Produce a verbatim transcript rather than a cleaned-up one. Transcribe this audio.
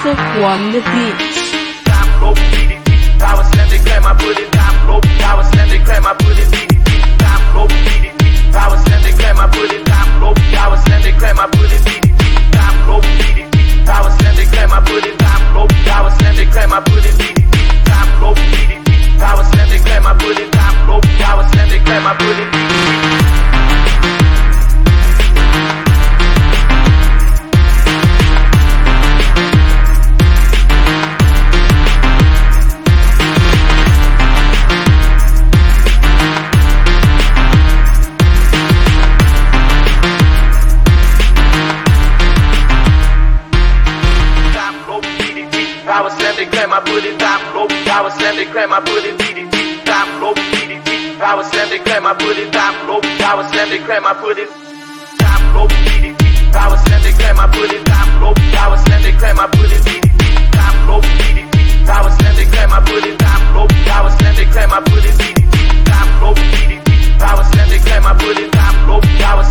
Joseph on the beats. Top rope, power slam the clam, I put it. Top rope, power slam the clam, I put it. Top rope, power slam the clam, I put it. Top rope, power slam the clam, I put it. Top rope, power slam the clam, I put it. Top rope, power slam the clam, I put it. Top rope, power slam the clam, I put it. Top rope, power slam the clam, I put it. Power slam the clam, I put it. Top rope, power slam the clam, I put it. Top rope, power slam the clam, I put it. Top rope, power slam the clam, I put it. Top rope, power slam the clam, I put it. Top rope, power slam the clam, I put it. Top rope, power slam the clam, I put it. Top rope, power slam the clam, I put it. Top rope, power slam the clam, I put it. Top rope, power